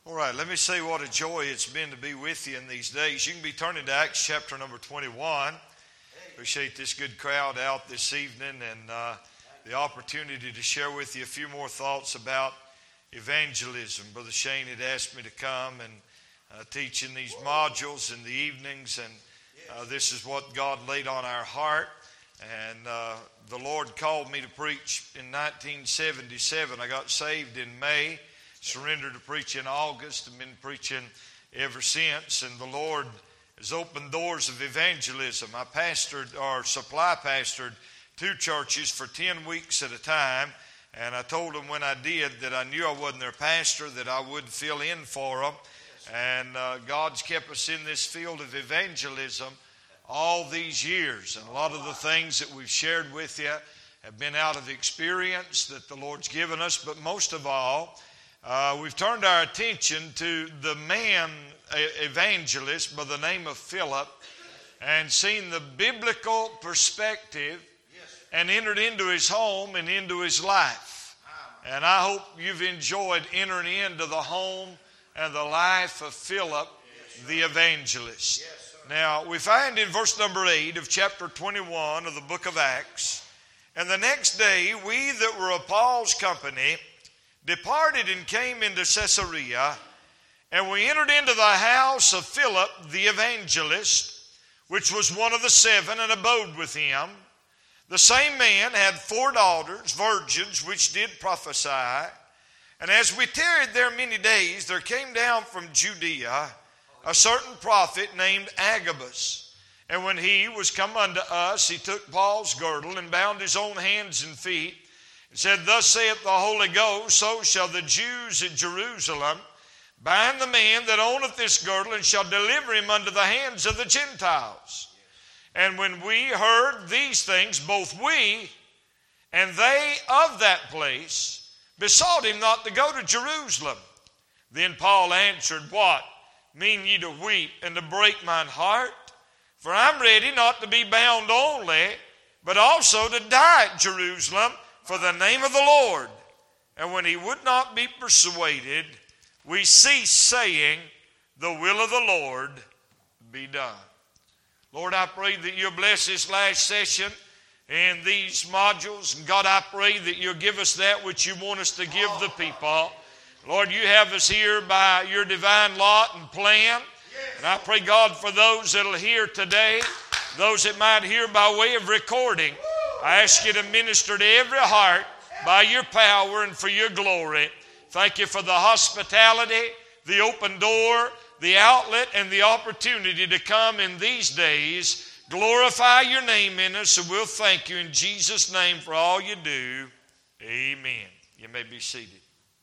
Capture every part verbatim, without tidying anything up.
All right, let me say what a joy it's been to be with you in these days. You can be turning to Acts chapter number twenty-one. Appreciate this good crowd out this evening and uh, the opportunity to share with you a few more thoughts about evangelism. Brother Shane had asked me to come and uh, teach in these modules in the evenings, and uh, this is what God laid on our heart. And uh, the Lord called me to preach in nineteen seventy-seven. I got saved in May. Surrendered to preach in August and been preaching ever since. And the Lord has opened doors of evangelism. I pastored or supply pastored two churches for ten weeks at a time. And I told them when I did that I knew I wasn't their pastor, that I would fill in for them. And uh, God's kept us in this field of evangelism all these years. And a lot of the things that we've shared with you have been out of experience that the Lord's given us. But most of all, Uh, we've turned our attention to the man evangelist by the name of Philip and seen the biblical perspective and entered into his home and into his life. And I hope you've enjoyed entering into the home and the life of Philip the evangelist. Now, we find in verse number eight of chapter twenty-one of the book of Acts, "And the next day we that were of Paul's company departed and came into Caesarea, and we entered into the house of Philip the evangelist, which was one of the seven, and abode with him. The same man had four daughters, virgins, which did prophesy. And as we tarried there many days, there came down from Judea a certain prophet named Agabus. And when he was come unto us, he took Paul's girdle and bound his own hands and feet, and said, Thus saith the Holy Ghost, so shall the Jews at Jerusalem bind the man that owneth this girdle, and shall deliver him unto the hands of the Gentiles. And when we heard these things, both we and they of that place besought him not to go to Jerusalem. Then Paul answered, What mean ye to weep and to break mine heart? For I'm ready not to be bound only, but also to die at Jerusalem for the name of the Lord. And when he would not be persuaded, we ceased, saying, The will of the Lord be done." Lord, I pray that you'll bless this last session and these modules. And God, I pray that you'll give us that which you want us to give the people. Lord, you have us here by your divine lot and plan. And I pray, God, for those that'll hear today, those that might hear by way of recording, I ask you to minister to every heart by your power and for your glory. Thank you for the hospitality, the open door, the outlet, and the opportunity to come in these days. Glorify your name in us, and we'll thank you in Jesus' name for all you do. Amen. You may be seated.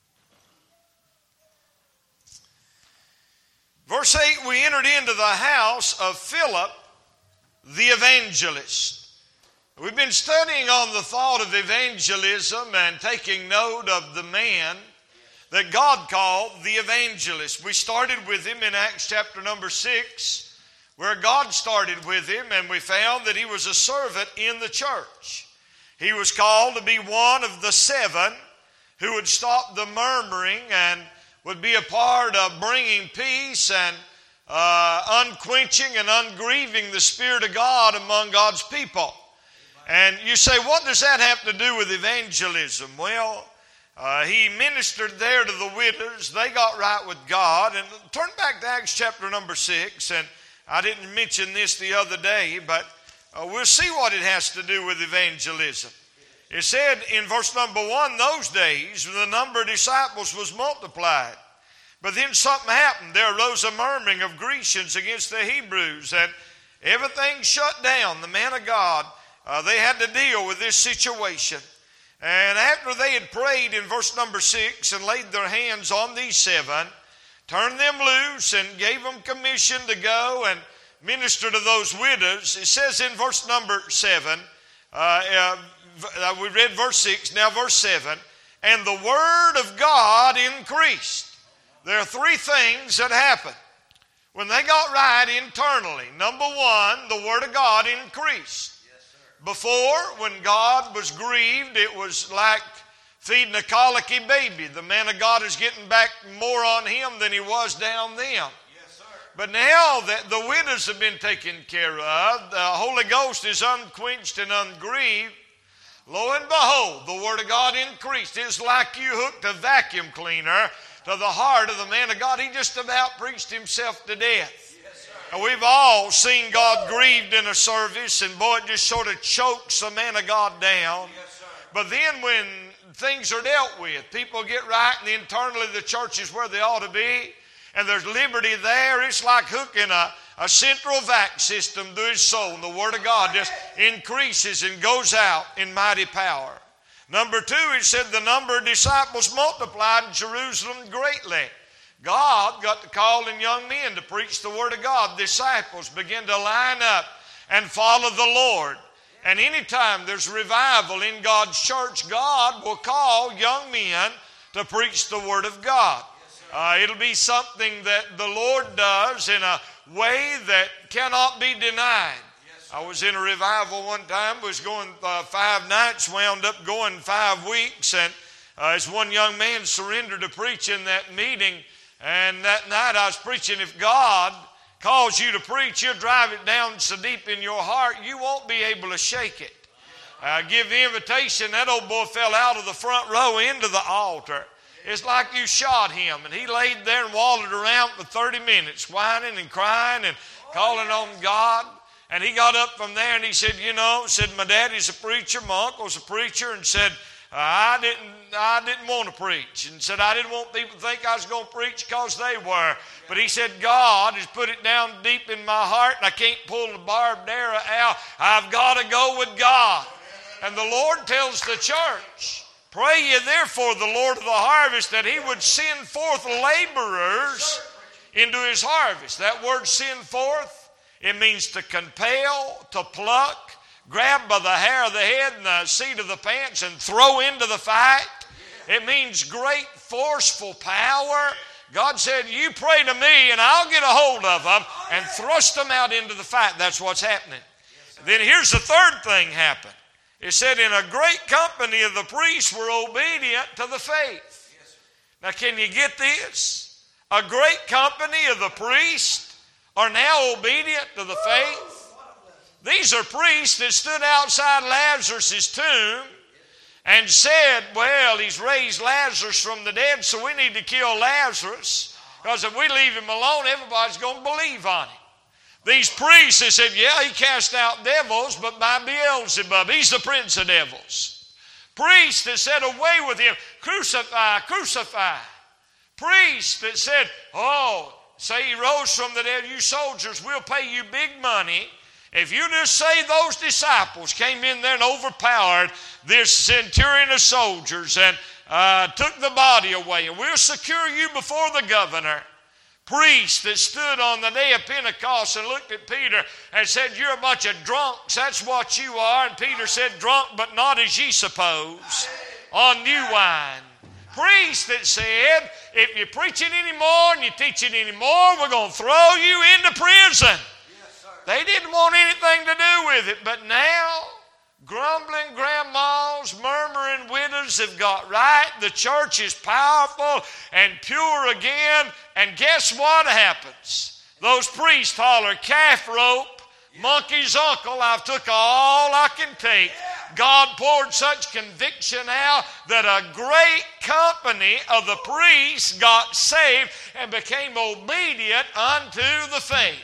Verse eight, we entered into the house of Philip the evangelist. We've been studying on the thought of evangelism and taking note of the man that God called the evangelist. We started with him in Acts chapter number six, where God started with him, and we found that he was a servant in the church. He was called to be one of the seven who would stop the murmuring and would be a part of bringing peace and uh, unquenching and ungrieving the Spirit of God among God's people. And you say, what does that have to do with evangelism? Well, uh, he ministered there to the widows. They got right with God. And turn back to Acts chapter number six. And I didn't mention this the other day, but uh, we'll see what it has to do with evangelism. It said in verse number one, those days the number of disciples was multiplied. But then something happened. There arose a murmuring of Grecians against the Hebrews, and everything shut down. The man of God, Uh, they had to deal with this situation. And after they had prayed in verse number six and laid their hands on these seven, turned them loose and gave them commission to go and minister to those widows. It says in verse number seven, uh, uh, we read verse six, now verse seven, and the word of God increased. There are three things that happened when they got right internally. Number one, the word of God increased. Before, when God was grieved, it was like feeding a colicky baby. The man of God is getting back more on him than he was down them. Yes, sir. But now that the widows have been taken care of, the Holy Ghost is unquenched and ungrieved, lo and behold, the Word of God increased. It's like you hooked a vacuum cleaner to the heart of the man of God. He just about preached himself to death. Yes, And we've all seen God grieved in a service, and boy, it just sort of chokes the man of God down. Yes, sir. But then when things are dealt with, people get right, and internally the church is where they ought to be, and there's liberty there. It's like hooking a, a central vac system through his soul, and the Word of God just increases and goes out in mighty power. Number two, it said the number of disciples multiplied in Jerusalem greatly. God got to calling young men to preach the Word of God. Disciples begin to line up and follow the Lord. And anytime there's revival in God's church, God will call young men to preach the Word of God. Uh, it'll be something that the Lord does in a way that cannot be denied. I was in a revival one time, was going uh, five nights, wound up going five weeks, and uh, as one young man surrendered to preach in that meeting, and that night I was preaching, if God calls you to preach, you'll drive it down so deep in your heart, you won't be able to shake it. Uh, give the invitation, that old boy fell out of the front row into the altar. It's like you shot him, and he laid there and wallowed around for thirty minutes, whining and crying and calling on God. And he got up from there and he said, you know, said, my daddy's a preacher, my uncle's a preacher, and said, I didn't I didn't want to preach. And said, I didn't want people to think I was going to preach because they were. But he said, God has put it down deep in my heart, and I can't pull the barbed arrow out. I've got to go with God. And the Lord tells the church, pray ye therefore the Lord of the harvest that he would send forth laborers into his harvest. That word send forth, it means to compel, to pluck, grab by the hair of the head and the seat of the pants and throw into the fight. It means great forceful power. God said, you pray to me and I'll get a hold of them and thrust them out into the fight. That's what's happening. Then here's the third thing happened. It said, in a great company of the priests were obedient to the faith. Now can you get this? A great company of the priests are now obedient to the faith. These are priests that stood outside Lazarus' tomb and said, well, he's raised Lazarus from the dead, so we need to kill Lazarus, because if we leave him alone, everybody's going to believe on him. These priests, they said, yeah, he cast out devils, but by Beelzebub, he's the prince of devils. Priests that said, away with him, crucify, crucify. Priests that said, oh, say he rose from the dead, you soldiers, we'll pay you big money if you just say those disciples came in there and overpowered this centurion of soldiers and uh, took the body away, and we'll secure you before the governor. Priests that stood on the day of Pentecost and looked at Peter and said, you're a bunch of drunks, that's what you are. And Peter said, drunk but not as ye suppose, on new wine. Priests that said, if you're preaching anymore and you're teaching anymore, we're going to throw you into prison. Yes, they didn't want anything to do with it. But now, grumbling grandmas, murmuring widows have got right. The church is powerful and pure again. And guess what happens? Those priests holler, calf rope, monkey's uncle, I've took all I can take. God poured such conviction out that a great company of the priests got saved and became obedient unto the faith.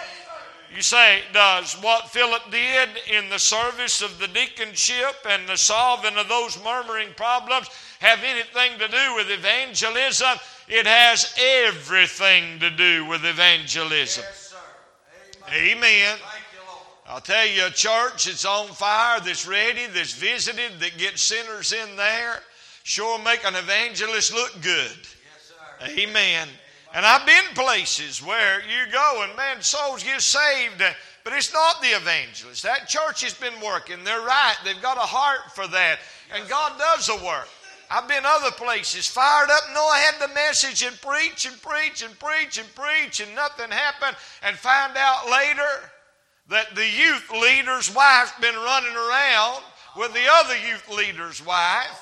You say, does what Philip did in the service of the deaconship and the solving of those murmuring problems have anything to do with evangelism? It has everything to do with evangelism. Yes, sir. Amen. Amen. Thank you, Lord. I'll tell you, a church that's on fire, that's ready, that's visited, that gets sinners in there, sure make an evangelist look good. Yes, sir. Amen. And I've been places where you go and, man, souls get saved, but it's not the evangelist. That church has been working. They're right. They've got a heart for that. And God does the work. I've been other places, fired up, know I had the message and preach and preach and preach and preach and nothing happened, and find out later that the youth leader's wife's been running around with the other youth leader's wife.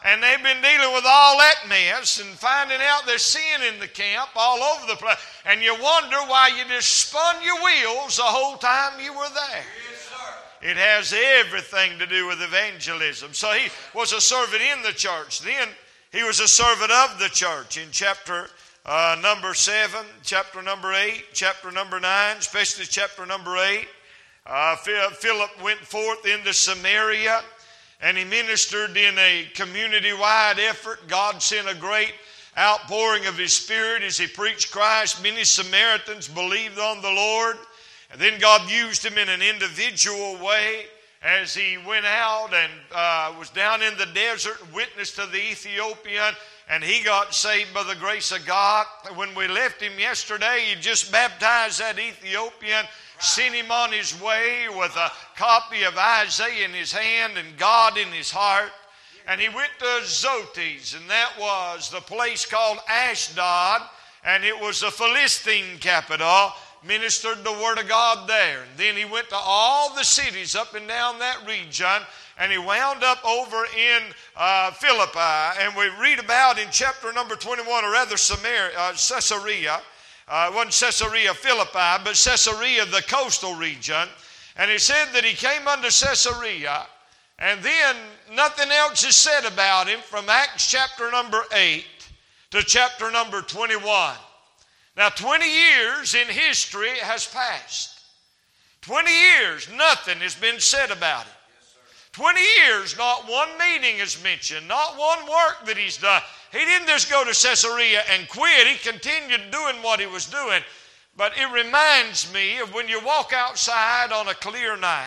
And they've been dealing with all that mess and finding out there's sin in the camp all over the place. And you wonder why you just spun your wheels the whole time you were there. Yes, sir. It has everything to do with evangelism. So he was a servant in the church. Then he was a servant of the church in chapter uh, number seven, chapter number eight, chapter number nine, especially chapter number eight. Uh, Philip went forth into Samaria, and he ministered in a community-wide effort. God sent a great outpouring of His Spirit as He preached Christ. Many Samaritans believed on the Lord. And then God used him in an individual way as he went out and uh, was down in the desert and witnessed to the Ethiopian. And he got saved by the grace of God. When we left him yesterday, he just baptized that Ethiopian, sent him on his way with a copy of Isaiah in his hand and God in his heart. And he went to Zotes, and that was the place called Ashdod, and it was the Philistine capital. Ministered the Word of God there. And then he went to all the cities up and down that region, and he wound up over in uh, Philippi. And we read about in chapter number twenty-one, or rather Samaria, uh, Caesarea. Uh, it wasn't Caesarea Philippi, but Caesarea, the coastal region. And it said that he came unto Caesarea, and then nothing else is said about him from Acts chapter number eight to chapter number twenty-one. Now, twenty years in history has passed. twenty years, nothing has been said about it. twenty years, not one meeting is mentioned, not one work that he's done. He didn't just go to Caesarea and quit. He continued doing what he was doing. But it reminds me of when you walk outside on a clear night,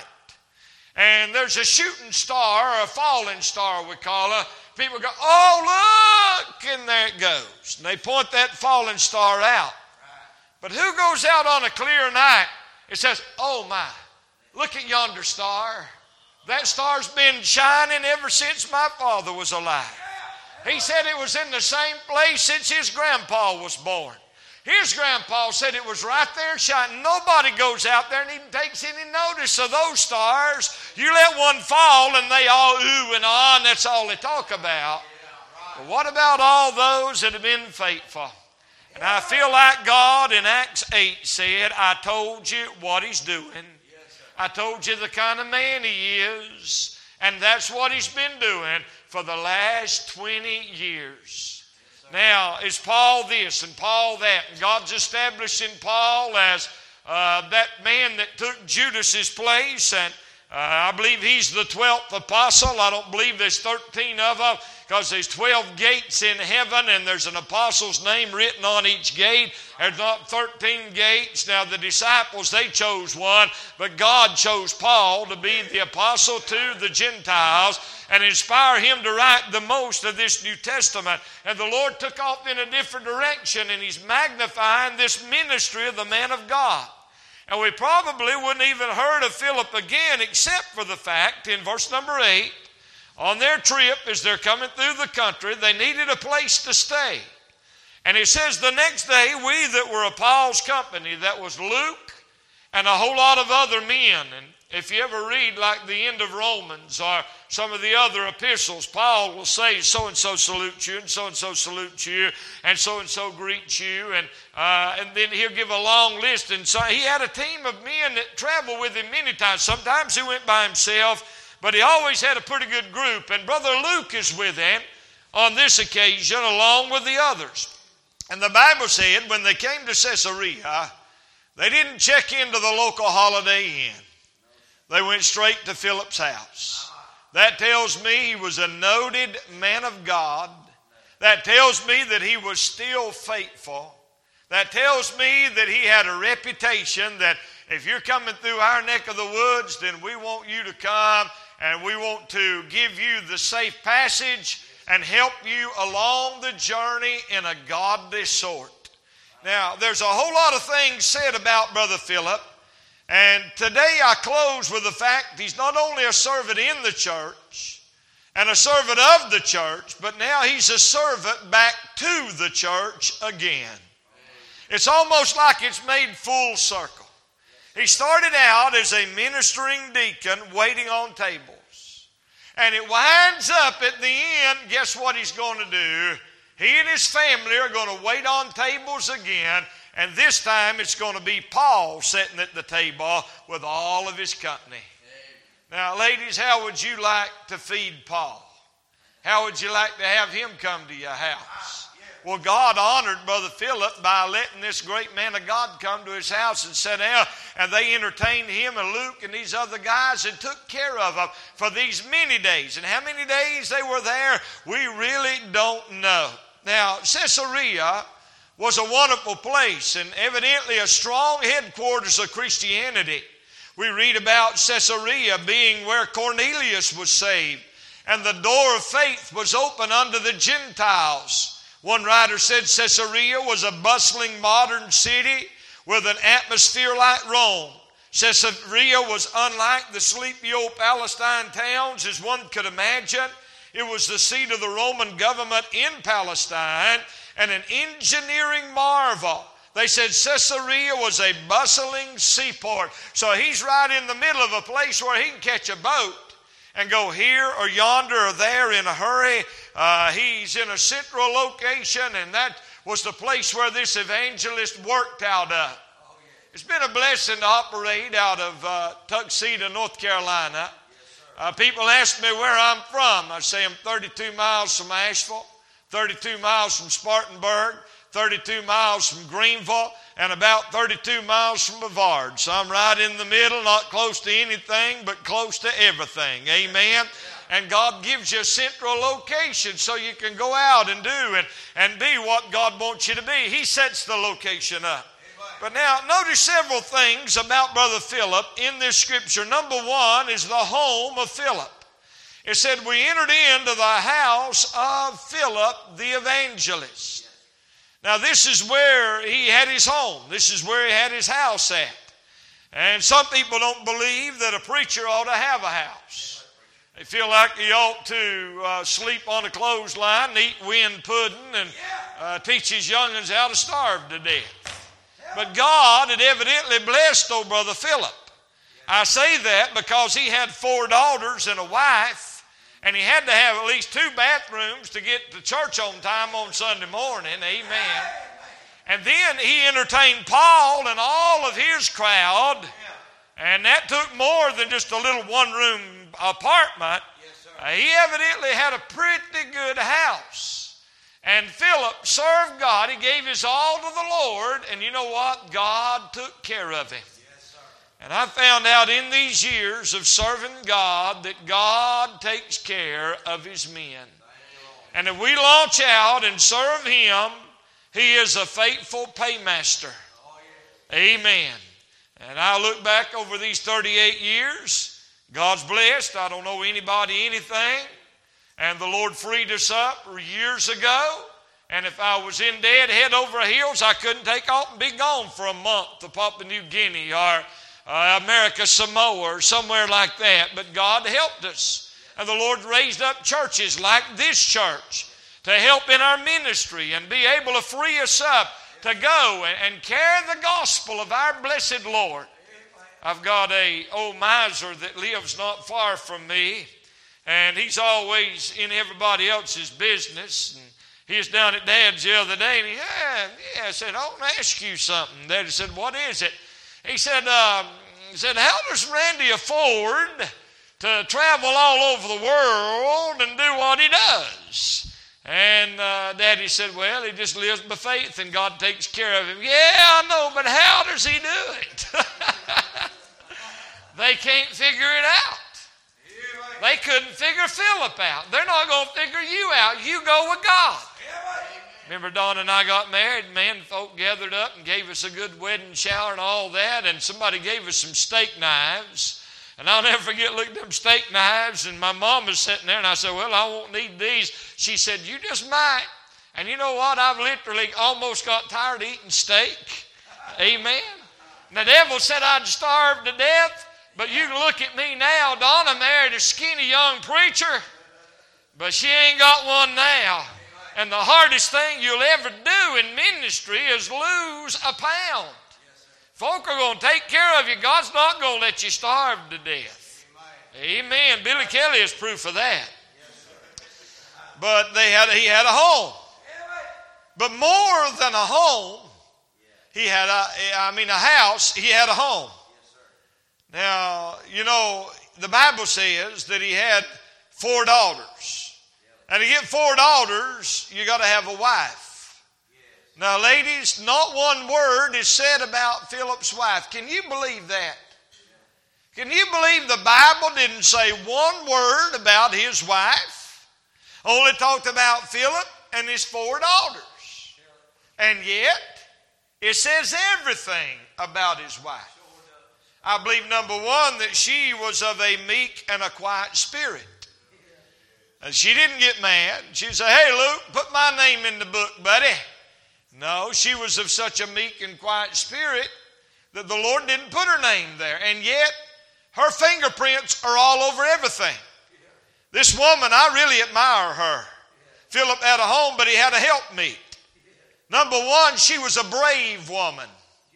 and there's a shooting star, or a falling star we call it. People go, oh, look, and there it goes. And they point that falling star out. But who goes out on a clear night and says, oh my, look at yonder star. That star's been shining ever since my father was alive. He said it was in the same place since his grandpa was born. His grandpa said it was right there shining. Nobody goes out there and even takes any notice of those stars. You let one fall and they all ooh and ah, and that's all they talk about. But what about all those that have been faithful? And I feel like God in Acts eight said, I told you what He's doing. I told you the kind of man He is. And that's what He's been doing for the last twenty years. Now, is Paul this and Paul that? And God's establishing Paul as uh, that man that took Judas's place. And uh, I believe he's the twelfth apostle. I don't believe there's thirteen of them, because there's twelve gates in heaven and there's an apostle's name written on each gate. There's not thirteen gates. Now the disciples, they chose one, but God chose Paul to be the apostle to the Gentiles and inspire him to write the most of this New Testament. And the Lord took off in a different direction, and He's magnifying this ministry of the man of God. And we probably wouldn't even heard of Philip again, except for the fact in verse number eight, on their trip as they're coming through the country, they needed a place to stay. And it says the next day, we that were of Paul's company, that was Luke and a whole lot of other men. And if you ever read like the end of Romans or some of the other epistles, Paul will say so-and-so salutes you, and so-and-so salutes you, and so-and-so greets you. And, uh, and then he'll give a long list. And so he had a team of men that traveled with him many times. Sometimes he went by himself, but he always had a pretty good group. And Brother Luke is with him on this occasion along with the others. And the Bible said when they came to Caesarea, they didn't check into the local Holiday Inn. They went straight to Philip's house. That tells me he was a noted man of God. That tells me that he was still faithful. That tells me that he had a reputation that if you're coming through our neck of the woods, then we want you to come and we want to give you the safe passage and help you along the journey in a godly sort. Now, there's a whole lot of things said about Brother Philip. And today I close with the fact he's not only a servant in the church and a servant of the church, but now he's a servant back to the church again. It's almost like it's made full circle. He started out as a ministering deacon waiting on tables. And it winds up at the end, guess what he's going to do? He and his family are going to wait on tables again, and this time it's going to be Paul sitting at the table with all of his company. Now, ladies, how would you like to feed Paul? How would you like to have him come to your house? Well, God honored Brother Philip by letting this great man of God come to his house and sit down, and they entertained him and Luke and these other guys and took care of them for these many days. And how many days they were there, we really don't know. Now, Caesarea was a wonderful place and evidently a strong headquarters of Christianity. We read about Caesarea being where Cornelius was saved, and the door of faith was open unto the Gentiles. One writer said Caesarea was a bustling modern city with an atmosphere like Rome. Caesarea was unlike the sleepy old Palestine towns as one could imagine. It was the seat of the Roman government in Palestine and an engineering marvel. They said Caesarea was a bustling seaport. So he's right in the middle of a place where he can catch a boat and go here or yonder or there in a hurry. Uh, he's in a central location, and that was the place where this evangelist worked out of. It's been a blessing to operate out of uh, Tuxedo, North Carolina. Uh, people ask me where I'm from. I say I'm thirty-two miles from Asheville, thirty-two miles from Spartanburg, thirty-two miles from Greenville, and about thirty-two miles from Brevard. So I'm right in the middle, not close to anything, but close to everything. Amen? And God gives you a central location so you can go out and do and, and be what God wants you to be. He sets the location up. But now, notice several things about Brother Philip in this scripture. Number one is the home of Philip. It said, we entered into the house of Philip the evangelist. Now, this is where he had his home. This is where he had his house at. And some people don't believe that a preacher ought to have a house. They feel like he ought to uh, sleep on a clothesline, eat wind pudding, and uh, teach his young'uns how to starve to death. But God had evidently blessed old Brother Philip. I say that because he had four daughters and a wife, and he had to have at least two bathrooms to get to church on time on Sunday morning. Amen. And then he entertained Paul and all of his crowd, and that took more than just a little one-room apartment. Uh, he evidently had a pretty good house. And Philip served God. He gave his all to the Lord. And you know what? God took care of him. Yes, and I found out in these years of serving God that God takes care of his men. And if we launch out and serve him, he is a faithful paymaster. Amen. And I look back over these thirty-eight years. God's blessed. I don't know anybody anything. And the Lord freed us up years ago. And if I was in dead head over heels, I couldn't take off and be gone for a month to Papua New Guinea or uh, America Samoa or somewhere like that. But God helped us. And the Lord raised up churches like this church to help in our ministry and be able to free us up to go and, and carry the gospel of our blessed Lord. I've got a old miser that lives not far from me, and he's always in everybody else's business. And he was down at Dad's the other day, and he yeah, yeah, I said, I want to ask you something. Dad said, what is it? He said, um, he said, how does Randy afford to travel all over the world and do what he does? And uh, Daddy said, well, he just lives by faith and God takes care of him. Yeah, I know, but how does he do it? They can't figure it out. They couldn't figure Philip out. They're not going to figure you out. You go with God. Remember Don and I got married, man, folk gathered up and gave us a good wedding shower and all that, and somebody gave us some steak knives. And I'll never forget looking at them steak knives, and my mom was sitting there, and I said, well, I won't need these. She said, you just might. And you know what? I've literally almost got tired of eating steak. Amen. And the devil said I'd starve to death, but you can look at me now. Donna married a skinny young preacher, but she ain't got one now. And the hardest thing you'll ever do in ministry is lose a pound. Folk are going to take care of you. God's not going to let you starve to death. Amen. Billy Kelly is proof of that. But they had he had a home. But more than a home, he had a I mean a house, he had a home. Now, you know, the Bible says that he had four daughters. And to get four daughters, you got to have a wife. Now, ladies, not one word is said about Philip's wife. Can you believe that? Can you believe the Bible didn't say one word about his wife? Only talked about Philip and his four daughters. And yet, it says everything about his wife. I believe, number one, that she was of a meek and a quiet spirit. And she didn't get mad. She said, hey, Luke, put my name in the book, buddy. No, she was of such a meek and quiet spirit that the Lord didn't put her name there. And yet, her fingerprints are all over everything. This woman, I really admire her. Philip had a home, but he had a helpmeet. Number one, she was a brave woman.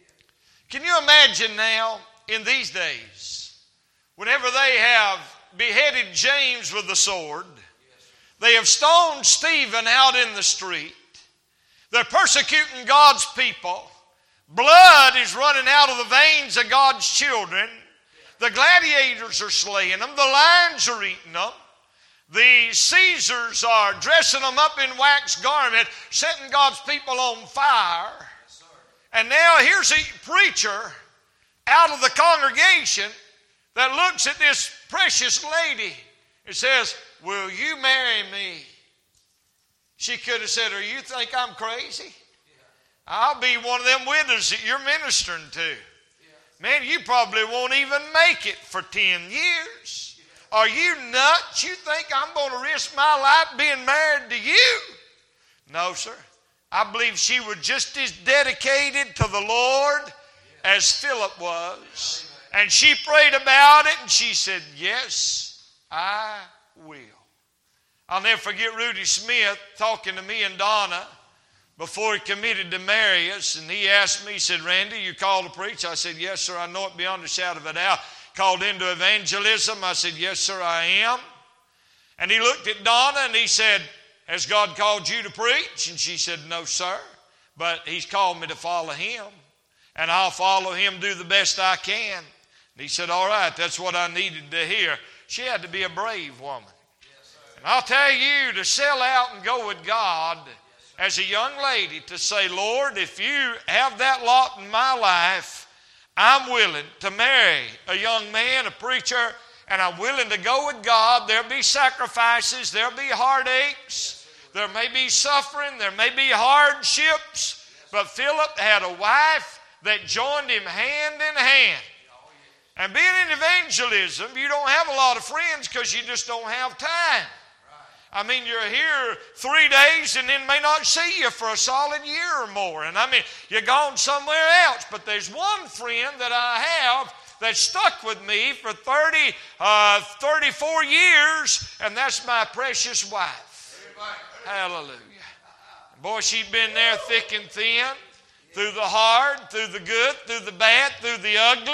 Can you imagine now, in these days, whenever they have beheaded James with the sword, they have stoned Stephen out in the street, they're persecuting God's people, blood is running out of the veins of God's children, the gladiators are slaying them, the lions are eating them, the Caesars are dressing them up in wax garment, setting God's people on fire, and now here's a preacher out of the congregation that looks at this precious lady and says, will you marry me? She could have said, or you think I'm crazy? I'll be one of them widows that you're ministering to. Man, you probably won't even make it for ten years. Are you nuts? You think I'm going to risk my life being married to you? No, sir. I believe she was just as dedicated to the Lord as Philip was. And she prayed about it and she said, yes, I will. I'll never forget Rudy Smith talking to me and Donna before he committed to marry us. And he asked me, he said, Randy, you called to preach? I said, yes, sir, I know it beyond a shadow of a doubt. Called into evangelism? I said, yes, sir, I am. And he looked at Donna and he said, has God called you to preach? And she said, no, sir, but he's called me to follow him. And I'll follow him, do the best I can. And he said, all right, that's what I needed to hear. She had to be a brave woman. Yes, and I'll tell you, to sell out and go with God as a young lady, to say, Lord, if you have that lot in my life, I'm willing to marry a young man, a preacher, and I'm willing to go with God. There'll be sacrifices, there'll be heartaches, there may be suffering, there may be hardships, but Philip had a wife that joined him hand in hand. And being in evangelism, you don't have a lot of friends because you just don't have time. I mean, you're here three days and then may not see you for a solid year or more. And I mean, you're gone somewhere else. But there's one friend that I have that stuck with me for thirty, uh, thirty-four years, and that's my precious wife. Hallelujah. Boy, she'd been there thick and thin, through the hard, through the good, through the bad, through the ugly.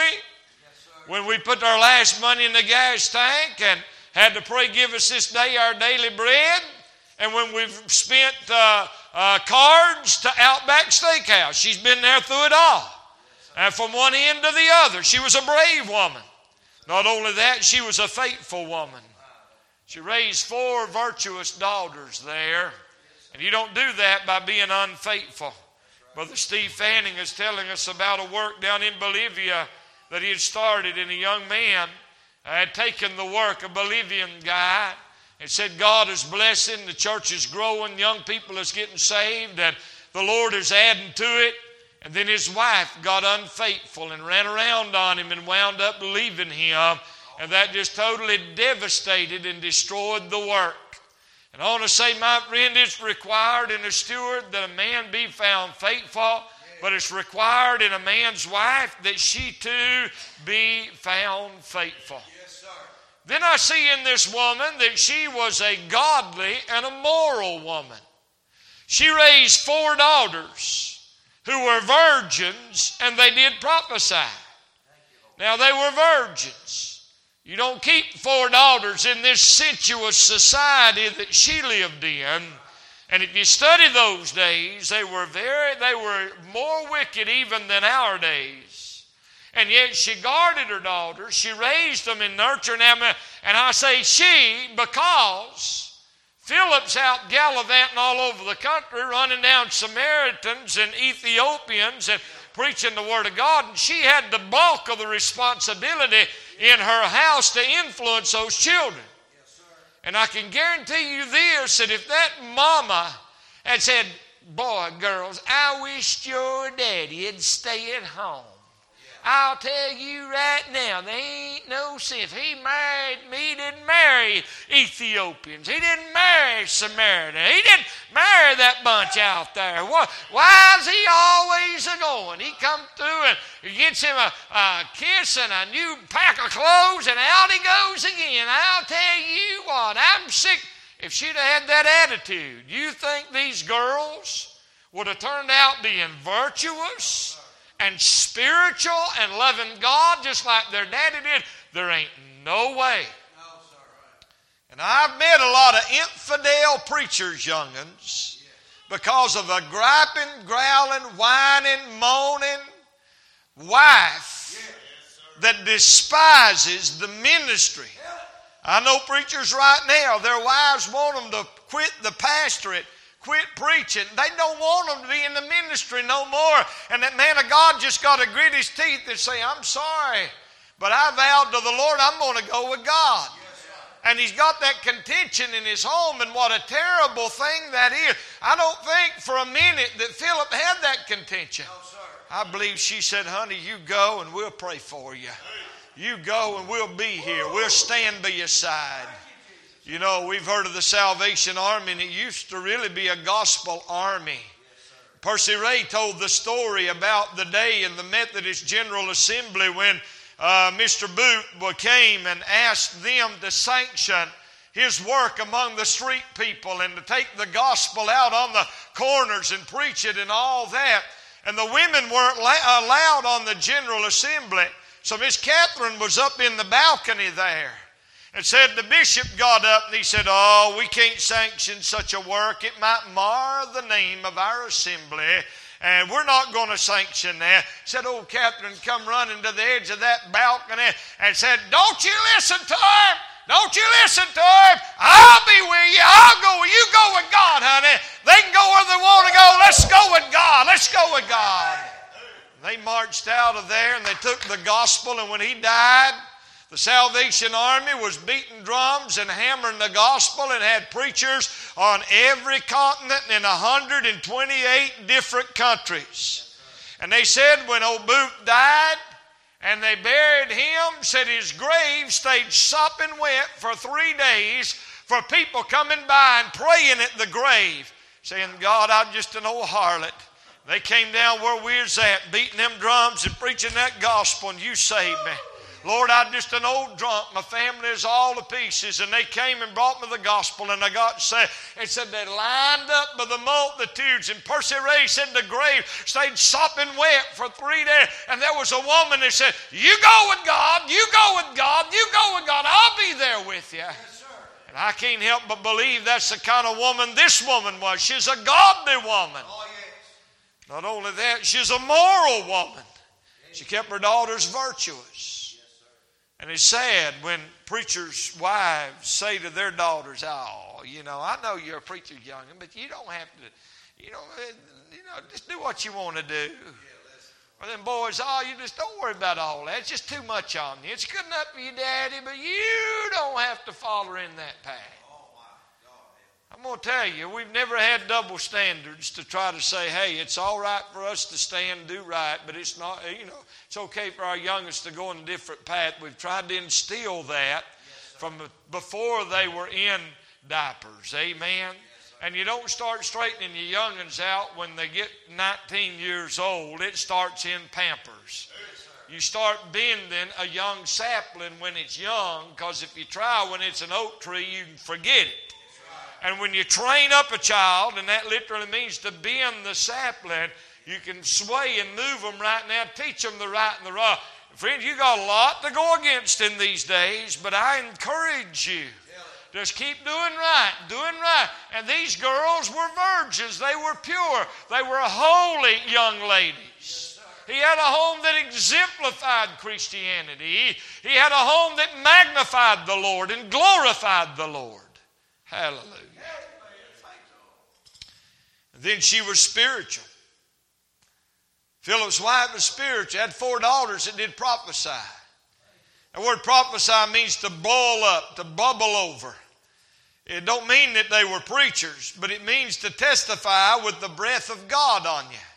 When we put our last money in the gas tank and had to pray, give us this day our daily bread. And when we've spent uh, uh, cards to Outback Steakhouse, she's been there through it all. And from one end to the other, she was a brave woman. Not only that, she was a faithful woman. She raised four virtuous daughters there. And you don't do that by being unfaithful. Brother Steve Fanning is telling us about a work down in Bolivia that he had started, and a young man had taken the work, a Bolivian guy, and said, God is blessing, the church is growing, young people is getting saved, and the Lord is adding to it. And then his wife got unfaithful and ran around on him and wound up leaving him, and that just totally devastated and destroyed the work. And I want to say, my friend, it's required in a steward that a man be found faithful, but it's required in a man's wife that she too be found faithful. Yes, sir. Then I see in this woman that she was a godly and a moral woman. She raised four daughters who were virgins, and they did prophesy. Now they were virgins. You don't keep four daughters in this sensuous society that she lived in. And if you study those days, they were very, they were more wicked even than our days. And yet she guarded her daughters. She raised them and nurtured them. And I say she because Philip's out gallivanting all over the country, running down Samaritans and Ethiopians and preaching the Word of God. And she had the bulk of the responsibility in her house to influence those children. And I can guarantee you this, that if that mama had said, boy, girls, I wished your daddy would stay at home. I'll tell you right now, there ain't no sense. He married me, he didn't marry Ethiopians. He didn't marry Samaritans. He didn't marry that bunch out there. Why is he always a-going? He come through and he gets him a, a kiss and a new pack of clothes, and out he goes again. I'll tell you what, I'm sick. If she'd have had that attitude, you think these girls would have turned out being virtuous and spiritual and loving God just like their daddy did? There ain't no way. No, sir, right. And I've met a lot of infidel preachers, young'uns, because of a griping, growling, whining, moaning wife that despises the ministry. I know preachers right now, their wives want them to quit the pastorate, quit preaching. They don't want them to be in the ministry no more. And that man of God just got to grit his teeth and say, I'm sorry, but I vowed to the Lord I'm going to go with God. Yes, and he's got that contention in his home, and what a terrible thing that is. I don't think for a minute that Philip had that contention. No, sir. I believe she said, honey, you go and we'll pray for you. You go and we'll be here. We'll stand by your side. You know, we've heard of the Salvation Army, and it used to really be a gospel army. Yes, Percy Ray told the story about the day in the Methodist General Assembly when uh, Mister Booth came and asked them to sanction his work among the street people and to take the gospel out on the corners and preach it and all that. And the women weren't la- allowed on the General Assembly. So Miss Catherine was up in the balcony there. And said, the bishop got up and he said, oh, we can't sanction such a work. It might mar the name of our assembly, and we're not going to sanction that. Said old Catherine come running to the edge of that balcony and said, don't you listen to him. Don't you listen to him. I'll be with you. I'll go with you. You go with God, honey. They can go where they want to go. Let's go with God. Let's go with God. They marched out of there and they took the gospel, and when he died, the Salvation Army was beating drums and hammering the gospel and had preachers on every continent in one hundred twenty-eight different countries. And they said when old Booth died and they buried him, said his grave stayed sopping wet for three days for people coming by and praying at the grave, saying, God, I'm just an old harlot. They came down where we was at, beating them drums and preaching that gospel, and you saved me. Lord, I'm just an old drunk. My family is all to pieces. And they came and brought me the gospel, and I got saved. It said they lined up by the multitudes, and Percy Ray said the grave stayed sopping wet for three days. And there was a woman that said, you go with God, you go with God, you go with God. I'll be there with you. Yes, sir. And I can't help but believe that's the kind of woman this woman was. She's a godly woman. Oh, yes. Not only that, she's a moral woman. She kept her daughters virtuous. And it's sad when preachers' wives say to their daughters, oh, you know, I know you're a preacher's young'un, but you don't have to, you know, you know, just do what you want to do. Or then boys, oh, you just don't worry about all that. It's just too much on you. It's good enough for your daddy, but you don't have to follow in that path. I'm going to tell you, we've never had double standards to try to say, hey, it's all right for us to stand and do right, but it's not, you know, it's okay for our youngest to go on a different path. We've tried to instill that yes, from before they were in diapers. Amen? Yes, and you don't start straightening your young'uns out when they get nineteen years old. It starts in Pampers. Yes, you start bending a young sapling when it's young, because if you try when it's an oak tree, you can forget it. And when you train up a child, and that literally means to bend the sapling, you can sway and move them right now, teach them the right and the wrong. Friends, you got a lot to go against in these days, but I encourage you. Just keep doing right, doing right. And these girls were virgins. They were pure. They were holy young ladies. He had a home that exemplified Christianity. He, he had a home that magnified the Lord and glorified the Lord. Hallelujah. And then she was spiritual. Philip's wife was spiritual. Had four daughters that did prophesy. The word prophesy means to boil up, to bubble over. It don't mean that they were preachers, but it means to testify with the breath of God on you.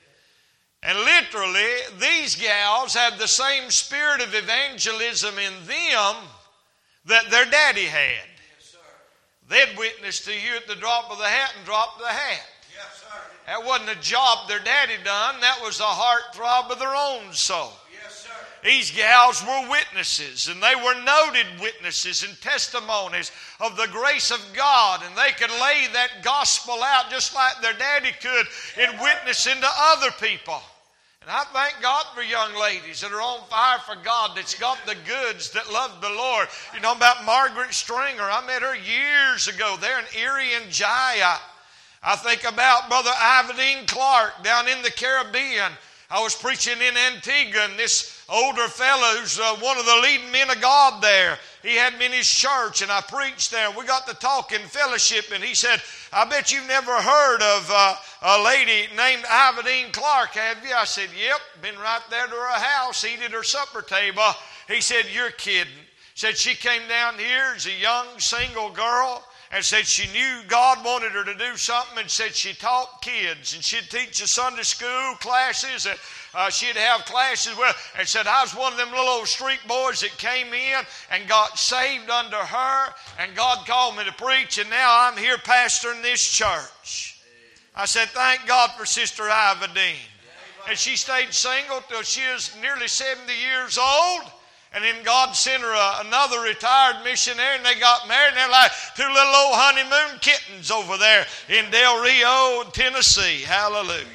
And literally, these gals had the same spirit of evangelism in them that their daddy had. Yes, sir. They'd witness to you at the drop of the hat and drop the hat. Yes, sir. That wasn't a job their daddy done. That was the heartthrob of their own soul. Yes, sir. These gals were witnesses, and they were noted witnesses and testimonies of the grace of God, and they could lay that gospel out just like their daddy could in witnessing to other people. And I thank God for young ladies that are on fire for God, that's got the goods, that love the Lord. You know about Margaret Stringer. I met her years ago there in Irian Jaya. I think about Brother Ivadine Clark down in the Caribbean. I was preaching in Antigua, and this older fellow who's uh, one of the leading men of God there, he had me in his church, and I preached there. We got to talking fellowship, and he said, I bet you've never heard of uh, a lady named Ivadine Clark, have you? I said, yep, been right there to her house, eating her supper table. He said, you're kidding. Said she came down here as a young single girl, and said she knew God wanted her to do something, and said she taught kids, and she'd teach the Sunday school classes, and uh, she'd have classes with, and said I was one of them little old street boys that came in and got saved under her, and God called me to preach, and now I'm here pastoring this church. I said, thank God for Sister Ivadine. And she stayed single till she was nearly seventy years old. And then God sent her a, another retired missionary, and they got married, and they're like two little old honeymoon kittens over there in Del Rio, Tennessee. Hallelujah.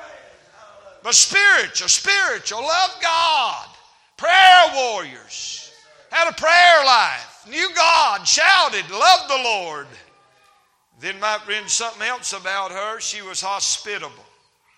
But spiritual, spiritual, love God. Prayer warriors. Had a prayer life. Knew God, shouted, loved the Lord. Then my friend, something else about her, she was hospitable.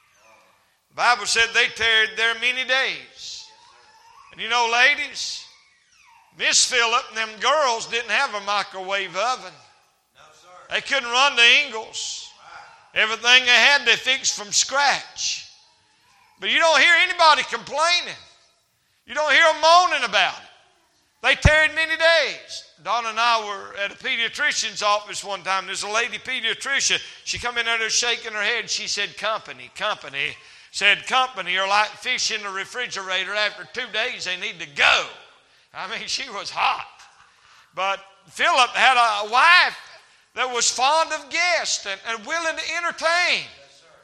The Bible said they tarried there many days. And you know, ladies, Miss Phillip and them girls didn't have a microwave oven. No, sir. They couldn't run to Ingalls. Everything they had, they fixed from scratch. But you don't hear anybody complaining. You don't hear them moaning about it. They tarried many days. Donna and I were at a pediatrician's office one time. There's a lady pediatrician. She come in there shaking her head. She said, company, company. Said company are like fish in the refrigerator. After two days, they need to go. I mean, she was hot. But Philip had a wife that was fond of guests and, and willing to entertain. Yes, sir.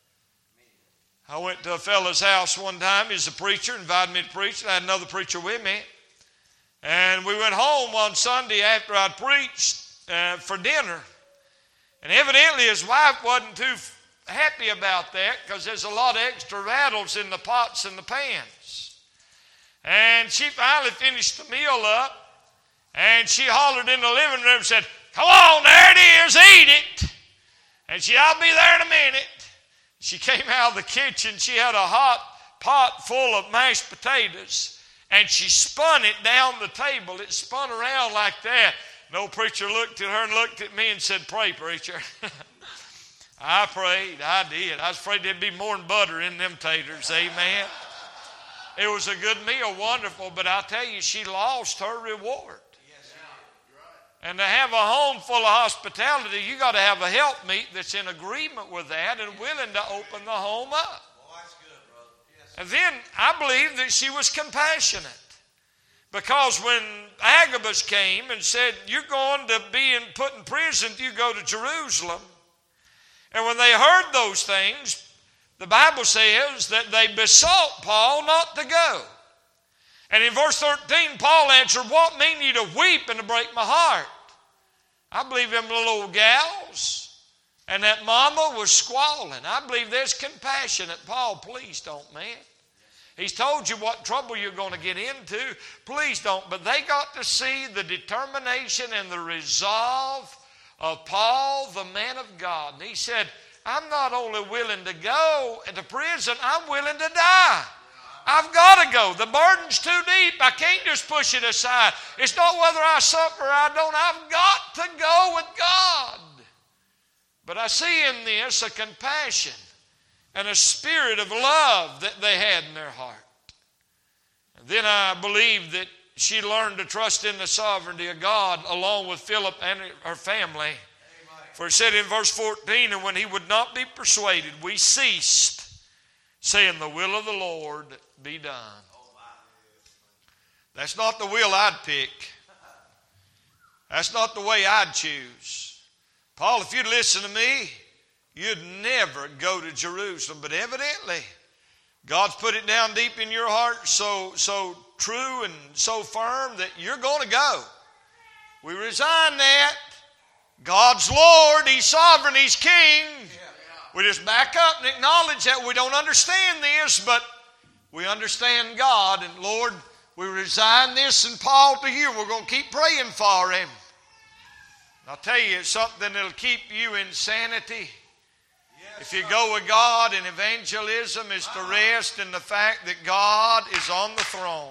I went to a fellow's house one time. He's a preacher, invited me to preach. And I had another preacher with me. And we went home one Sunday after I'd preached uh, for dinner. And evidently his wife wasn't too happy about that, because there's a lot of extra rattles in the pots and the pans. And she finally finished the meal up, and she hollered in the living room and said, come on, there it is, eat it. And she, I'll be there in a minute. She came out of the kitchen. She had a hot pot full of mashed potatoes, and she spun it down the table. It spun around like that. The old preacher looked at her and looked at me and said, pray, preacher. I prayed. I did. I was afraid there'd be more than butter in them taters. Amen. It was a good meal, wonderful, but I tell you, she lost her reward. Yes, you're right. And to have a home full of hospitality, you got to have a helpmeet that's in agreement with that and willing to open the home up. Well, that's good, brother. Yes. And then I believe that she was compassionate. Because when Agabus came and said, you're going to be in, put in prison if you go to Jerusalem. And when they heard those things, the Bible says that they besought Paul not to go. And in verse thirteen, Paul answered, what mean you to weep and to break my heart? I believe them little old gals and that mama was squalling. I believe there's compassion at Paul, please don't, man. He's told you what trouble you're going to get into. Please don't. But they got to see the determination and the resolve of Paul, the man of God. And he said, I'm not only willing to go to prison, I'm willing to die. I've got to go. The burden's too deep. I can't just push it aside. It's not whether I suffer or I don't. I've got to go with God. But I see in this a compassion and a spirit of love that they had in their heart. And then I believe that she learned to trust in the sovereignty of God along with Philip and her family. For it said in verse fourteen, and when he would not be persuaded, we ceased, saying, the will of the Lord be done. That's not the will I'd pick. That's not the way I'd choose. Paul, if you'd listen to me, you'd never go to Jerusalem. But evidently, God's put it down deep in your heart so, so true and so firm that you're going to go. We resign that. God's Lord, He's sovereign, He's King. We just back up and acknowledge that we don't understand this, but we understand God. And Lord, we resign this and Paul to you. We're going to keep praying for him. I'll tell you, it's something that'll keep you in sanity. If you go with God, and evangelism is to rest in the fact that God is on the throne.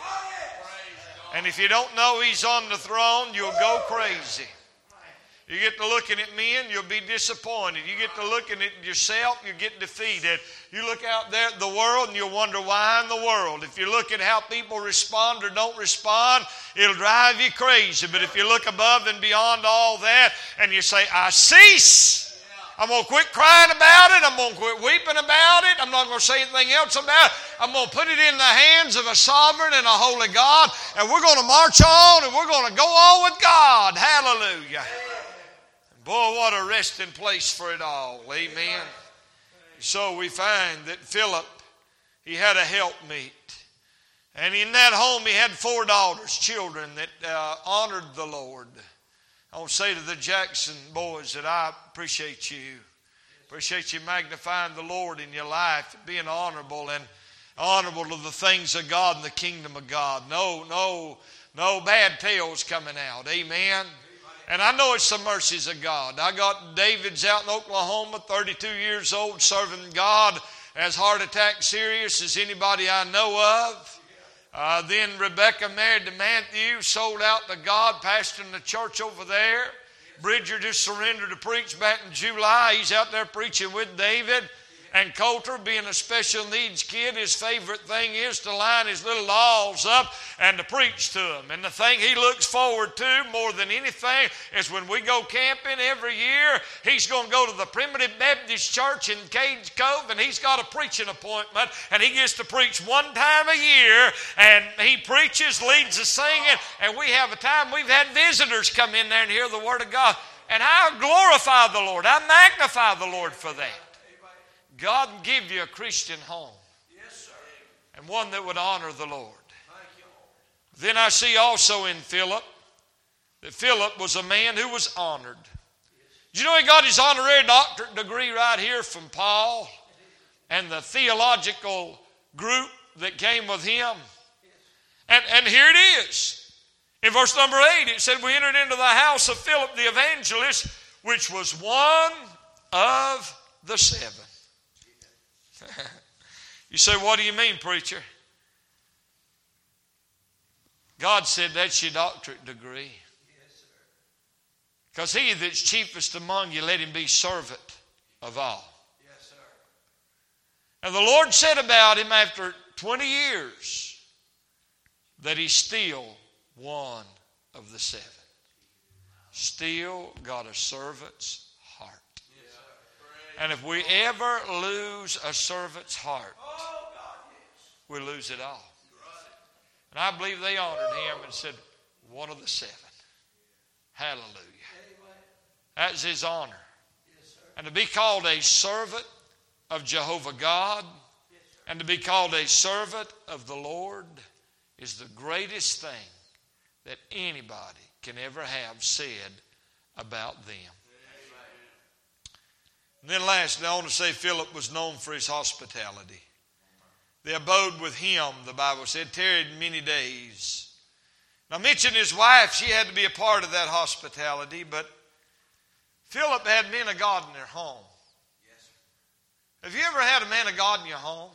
And if you don't know He's on the throne, you'll go crazy. You get to looking at men, you'll be disappointed. You get to looking at yourself, you get defeated. You look out there at the world and you'll wonder why in the world. If you look at how people respond or don't respond, it'll drive you crazy. But if you look above and beyond all that and you say, I cease. I'm going to quit crying about it. I'm going to quit weeping about it. I'm not going to say anything else about it. I'm going to put it in the hands of a sovereign and a holy God. And we're going to march on and we're going to go on with God. Hallelujah. Boy, what a resting place for it all. Amen. So we find that Philip, he had a helpmeet. And in that home he had four daughters, children that uh, honored the Lord. I want to say to the Jackson boys that I appreciate you. Appreciate you magnifying the Lord in your life, being honorable and honorable to the things of God and the kingdom of God. No, no, no bad tales coming out. Amen. And I know it's the mercies of God. I got David's out in Oklahoma, thirty-two years old, serving God, as heart attack serious as anybody I know of. Uh, then Rebecca married to Matthew, sold out to God, pastoring the church over there. Bridger just surrendered to preach back in July. He's out there preaching with David. And Coulter, being a special needs kid, his favorite thing is to line his little dolls up and to preach to them. And the thing he looks forward to more than anything is when we go camping every year, he's going to go to the Primitive Baptist Church in Cage Cove, and he's got a preaching appointment, and he gets to preach one time a year, and he preaches, leads the singing, and we have a time. We've had visitors come in there and hear the Word of God, and I glorify the Lord. I magnify the Lord for that. God can give you a Christian home. Yes, sir. And one that would honor the Lord. Thank you, Lord. Then I see also in Philip that Philip was a man who was honored. Did you know he got his honorary doctorate degree right here from Paul and the theological group that came with him? And, and here it is. In verse number eight, it said, we entered into the house of Philip the evangelist, which was one of the seven. You say, what do you mean, preacher? God said that's your doctorate degree. Because he that's chiefest among you, let him be servant of all. Yes, sir. And the Lord said about him after twenty years that he's still one of the seven. Still got a servant's heart. And if we ever lose a servant's heart, we lose it all. And I believe they honored him and said, one of the seven. Hallelujah. That's his honor. And to be called a servant of Jehovah God and to be called a servant of the Lord is the greatest thing that anybody can ever have said about them. And then lastly, I want to say Philip was known for his hospitality. They abode with him, the Bible said, tarried many days. Now, I mentioned his wife. She had to be a part of that hospitality, but Philip had men of God in their home. Yes. Have you ever had a man of God in your home?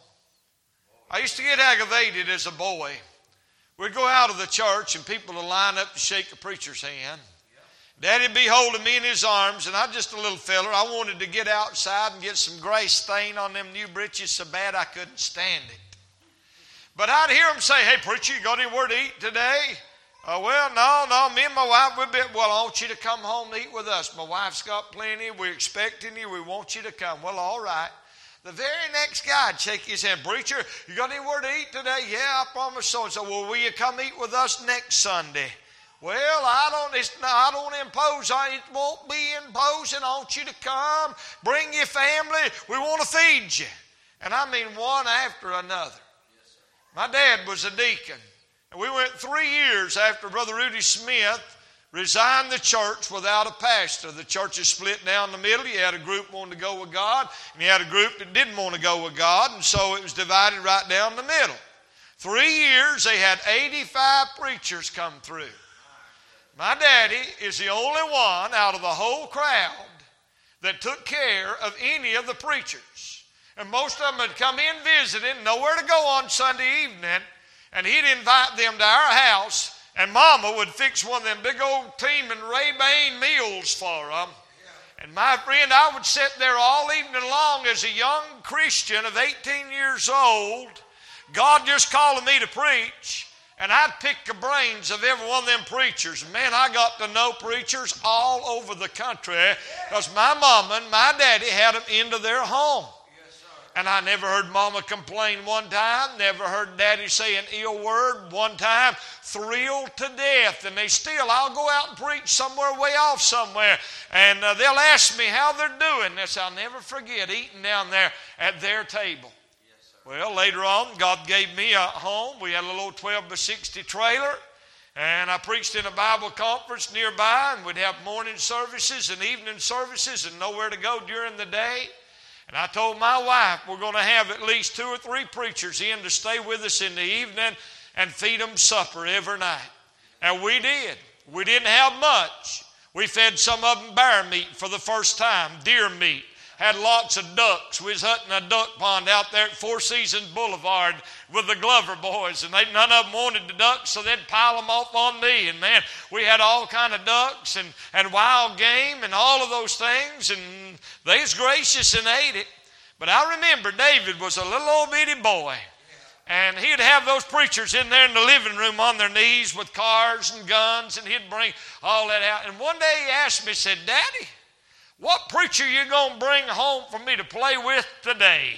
I used to get aggravated as a boy. We'd go out of the church and people would line up to shake the preacher's hand. Daddy'd be holding me in his arms, and I'm just a little feller. I wanted to get outside and get some gray stain on them new breeches so bad I couldn't stand it. But I'd hear him say, hey, preacher, you got anywhere to eat today? Uh, well, no, no, me and my wife, we've been, well, I want you to come home and eat with us. My wife's got plenty. We're expecting you. We want you to come. Well, all right. The very next guy would shake his hand. Preacher, you got anywhere to eat today? Yeah, I promise so-and-so. Well, will you come eat with us next Sunday? Well, I don't, it's, no, I don't impose on it. Won't be imposing. I want you to come. Bring your family. We want to feed you. And I mean one after another. Yes, my dad was a deacon. And we went three years after Brother Rudy Smith resigned the church without a pastor. The church is split down the middle. You had a group wanting to go with God, and you had a group that didn't want to go with God, and so it was divided right down the middle. Three years, they had eighty-five preachers come through. My daddy is the only one out of the whole crowd that took care of any of the preachers. And most of them had come in visiting, nowhere to go on Sunday evening, and he'd invite them to our house, and Mama would fix one of them big old Teeman Ray-Ban meals for them. And my friend, I would sit there all evening long as a young Christian of eighteen years old, God just calling me to preach. And I'd pick the brains of every one of them preachers. Man, I got to know preachers all over the country because my mama and my daddy had them into their home. Yes, and I never heard Mama complain one time, never heard Daddy say an ill word one time, thrilled to death. And they still, I'll go out and preach somewhere way off somewhere, and uh, they'll ask me how they're doing. This I'll never forget, eating down there at their table. Well, later on, God gave me a home. We had a little twelve by sixty trailer, and I preached in a Bible conference nearby, and we'd have morning services and evening services and nowhere to go during the day. And I told my wife we're going to have at least two or three preachers in to stay with us in the evening and feed them supper every night. And we did. We didn't have much. We fed some of them bear meat for the first time, deer meat. Had lots of ducks. We was hunting a duck pond out there at Four Seasons Boulevard with the Glover boys, and they, none of them wanted the ducks, so they'd pile them off on me. And man, we had all kind of ducks and, and wild game and all of those things, and they was gracious and ate it. But I remember David was a little old bitty boy, and he'd have those preachers in there in the living room on their knees with cars and guns, and he'd bring all that out. And one day he asked me, said, Daddy, what preacher you going to bring home for me to play with today?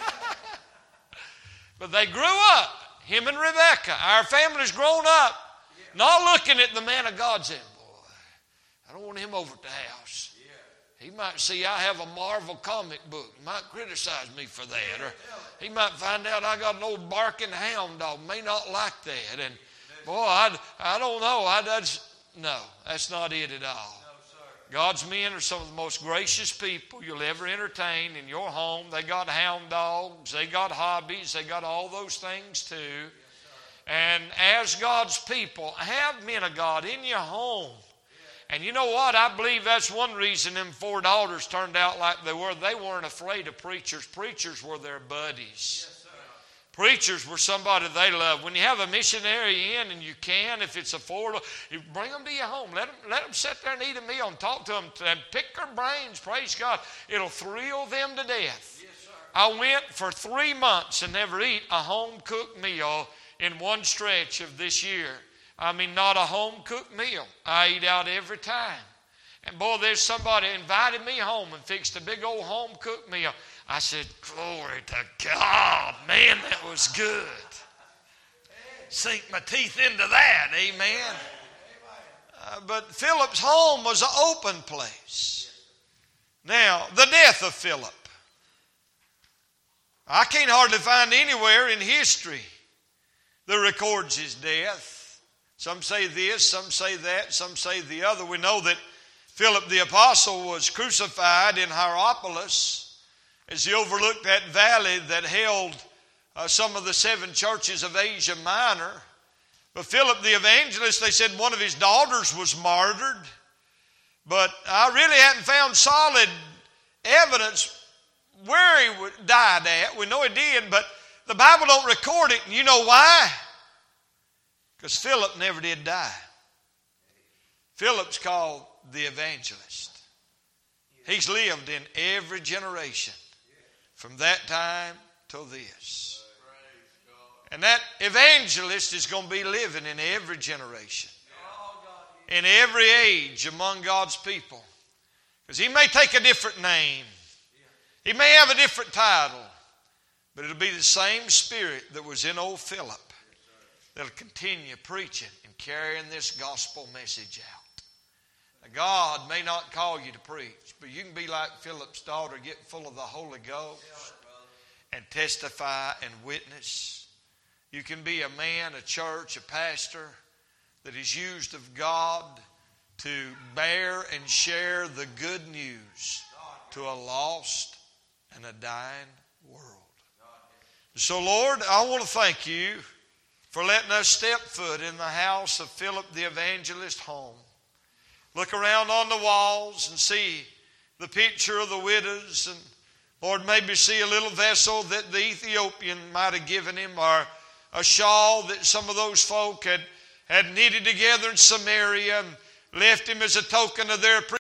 But they grew up, him and Rebecca. Our family's grown up, not looking at the man of God saying, boy, I don't want him over at the house. He might see I have a Marvel comic book. He might criticize me for that. Or he might find out I got an old barking hound dog. May not like that. And boy, I, I don't know. I, that's, no, that's not it at all. God's men are some of the most gracious people you'll ever entertain in your home. They got hound dogs. They got hobbies. They got all those things too. Yes, and as God's people, have men of God in your home. Yeah. And you know what? I believe that's one reason them four daughters turned out like they were. They weren't afraid of preachers. Preachers were their buddies. Yes, preachers were somebody they loved. When you have a missionary in, and you can, if it's affordable, you bring them to your home. Let them, let them sit there and eat a meal and talk to them and pick their brains. Praise God. It'll thrill them to death. Yes, sir. I went for three months and never eat a home-cooked meal in one stretch of this year. I mean, not a home-cooked meal. I eat out every time. And boy, there's somebody invited me home and fixed a big old home-cooked meal. I said, glory to God. Man, that was good. Sink my teeth into that. Amen. Uh, but Philip's home was an open place. Now, the death of Philip. I can't hardly find anywhere in history that records his death. Some say this, some say that, some say the other. We know that Philip the Apostle was crucified in Hierapolis as he overlooked that valley that held uh, some of the seven churches of Asia Minor. But Philip the evangelist, they said one of his daughters was martyred. But I really hadn't found solid evidence where he died at. We know he did, but the Bible don't record it. And you know why? Because Philip never did die. Philip's called the evangelist. He's lived in every generation from that time till this. And that evangelist is going to be living in every generation, in every age among God's people. Because he may take a different name. He may have a different title. But it'll be the same spirit that was in old Philip that'll continue preaching and carrying this gospel message out. Now, God may not call you to preach, but you can be like Philip's daughter, get full of the Holy Ghost and testify and witness. You can be a man, a church, a pastor that is used of God to bear and share the good news to a lost and a dying world. So, Lord, I want to thank you for letting us step foot in the house of Philip the evangelist home. Look around on the walls and see the picture of the widows, and Lord, maybe see a little vessel that the Ethiopian might have given him, or a shawl that some of those folk had, had knitted together in Samaria and left him as a token of their appreciation.